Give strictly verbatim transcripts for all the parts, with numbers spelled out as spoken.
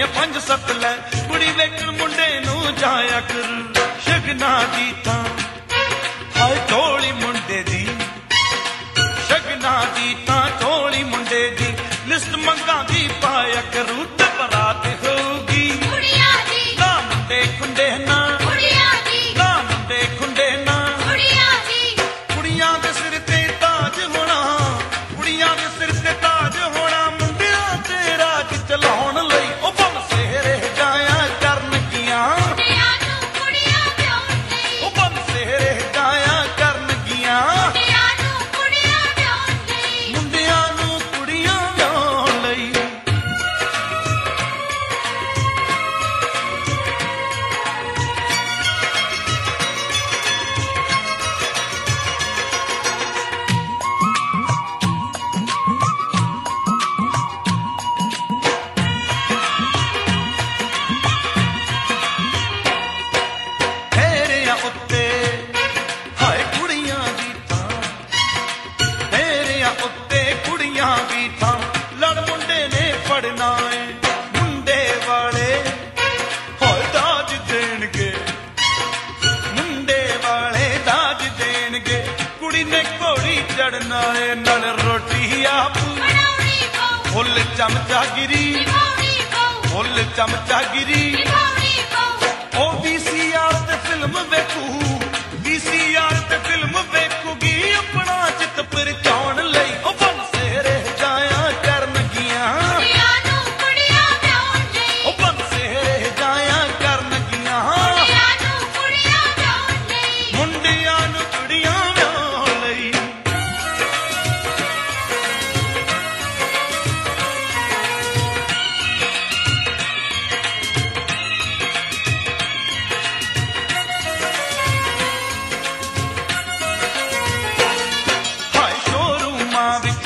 पंज सत्त लै कुड़ी वेखण मुंडे नूं जाया करू शगना दी तां हाय टोली मुंडे दी शगना दी तां टोली मुंडे दी लिस्ट मंगा दी पाया करू ते बरात होगी कुड़ियां दी ना मुंडे खुंडे ना कुड़ियां दी ना मुंडे खुंडे ना कुड़ियां दी कुड़ियां दे सिर ते ताज होना कुड़ियां दे सिर ते ताज होना मुंडिया ते राज चलाउण लई ओ बम सेहरे जाया करनगियां मुंडियां नूं कुड़ियां ਵਿਆਹੁਣ ਲਈ ओ बम सेहरे जाया करनगियां ਮੁੰਡਿਆਂ ਨੂੰ ਕੁੜੀਆਂ ਵਿਆਹੁਣ ਲਈ ਮੁੰਡਿਆਂ ਨੂੰ ਕੁੜੀਆਂ ਵਿਆਹੁਣ ਲਈ ਫੇਰਿਆਂ ਉੱਤੇ ਹਾਏ ਕੁੜੀਆਂ ਦੀ ਥਾਂ ਫੇਰਿਆਂ ਉੱਤੇ ਕੁੜੀਆਂ ਦੀ ਥਾਂ ਲੜ ਮੁੰਡੇ ਨੇ ਫੜਨਾ ਏ ਮੁੰਡੇ ਵਾਲੇ ਹਾਏ ਦਾਜ ਦੇਣਗੇ ਮੁੰਡੇ ਵਾਲੇ ਦਾਜ ਦੇਣਗੇ ਕੁੜੀ ਨੇ ਘੋੜੀ ਚੜਨਾ ਏ ਨਾਲ ਰੋਟੀ ਆਪ ਬਣਾਉਣੀ ਪਊ ਫੁੱਲ ਚਮਚਾਗਿਰੀ ਨਿਭਾਉਣੀ ਪਊ ਫੁੱਲ ਚਮਚਾਗਿਰੀ ਨਿਭਾਉਣੀ ਪਊ ਉਹ ਵੀਸੀਆਰ ਤੇ ਫਿਲਮ ਵੇਖੂ ਵੀਸੀਆਰ ਤੇ ਫਿਲਮ ਵੇਖੂਗੀ ਆਪਣਾ ਚਿੱਤ ਪਰਚਾਉਣ ਲਈ ਉਹ ਬਮ ਸੇਰੇ ਜਾਇਆ ਕਰਨਗੀਆਂ ਮੁੰਡਿਆਂ ਨੂੰ ਕੁੜੀਆਂ ਵਿਆਹੁਣ ਲਈ ਉਹ ਬਮ ਸੇਰੇ ਜਾਇਆ ਕਰਨਗੀਆਂ ਮੁੰਡਿਆਂ ਨੂੰ ਕੁੜੀਆਂ ਵਿਆਹੁਣ ਲਈ ਮੁੰਡਿਆਂ ਨੂੰ ਕੁੜੀਆਂ ਵਿਆਹੁਣ ਲਈ ਹਾਏ ਸ਼ੋਰੂਮਾਂ ਵਿੱਚ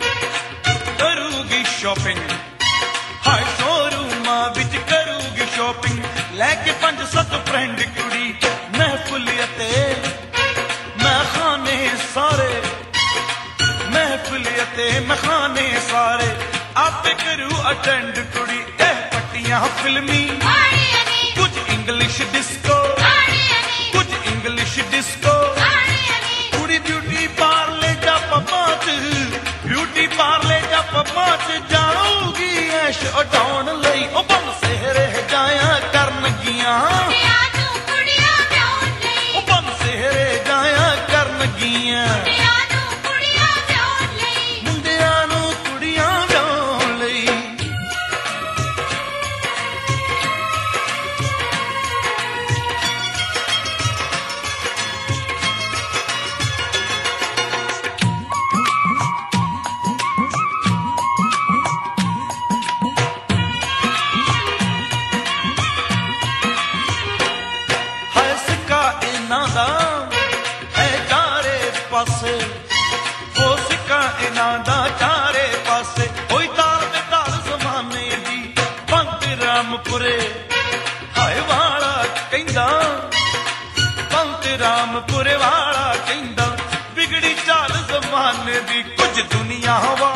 ਕਰੂਗੀ ਸ਼ਾਪਿੰਗ ਹਾਏ ਸ਼ੋਰੂਮਾਂ ਵਿੱਚ ਕਰੂਗੀ ਸ਼ਾਪਿੰਗ ਲੈ ਕੇ ਪੰਜ ਸੱਤ ਫਰੈਂਡ ਕੁੜੀ ਮਹਿਫਿਲ ਅਤੇ ਮਖਾਨੇ ਸਾਰੇ ਮਹਿਫਿਲ ਅਤੇ ਮਖਾਨੇ ਸਾਰੇ ਆਪੇ ਕਰੂ ਅਟੈਂਡ ਕੁੜੀ ਇਹ ਪੱਟੀਆਂ ਫਿਲਮੀ ਆਣੀਆਂ ਨੀ ਕੁਝ ਇੰਗਲਿਸ਼ ਡਿਸਕੋ ਆਣੀਆਂ ਨੀ ਕੁਝ ਇੰਗਲਿਸ਼ ਡਿਸਕੋ ਆਣੀਆਂ ਨੀ ਕੁੜੀ ਬਿਊਟੀ ਪਾਰਲੇ ਜਾਂ ਪੱਬਾਂ 'ਚ ਬਿਊਟੀ ਪਾਰਲੇ ਜਾਂ ਪੱਬਾਂ 'ਚ ਜਾਊਗੀ ਐਸ਼ ਉਡਾਉਣ ਲਈ ਉਹ ਬਮ ਸੇਹਰੇ ਜਾਇਆ ਕਰਨਗੀਆਂ ਮੁੰਡਿਆਂ ਨੂੰ ਕੁੜੀਆਂ ਵਿਆਹੁਣ ਲਈ ਉਹ ਬਮ ਸੇਹਰੇ ਜਾਇਆ ਕਰਨਗੀਆਂ ਮੁੰਡਿਆਂ ਨੂੰ ਕੁੜੀਆਂ ਵਿਆਹੁਣ ਲਈ ਮੁੰਡਿਆਂ ਨੂੰ ਕੁੜੀਆਂ ਵਿਆਹੁਣ ਲਈ ਹਾਏ ਸਿੱਕਾ ਇਹਨਾਂ ਦਾ ਹੈ ਚਾਰੇ ਪਾਸੇ ਉਹ ਸਿੱਕਾ ਇਹਨਾਂ ਦਾ ਚਾਰੇ ਪਾਸੇ ਕੋਈ ਤਾਲ ਤੇ ਤਾਲ ਜ਼ਮਾਨੇ ਦੀ ਬੰਦ ਰਾਮਪੁਰੇ ਹਾਏ ਵਾਲਾ ਕਹਿੰਦਾ ਬੰਦ ਰਾਮਪੁਰੇ ਵਾਲਾ ਕਹਿੰਦਾ ਵਿਗੜੀ ਚਾਲ ਜ਼ਮਾਨੇ ਦੀ ਕੁਝ ਦੁਨੀਆ ਵਾ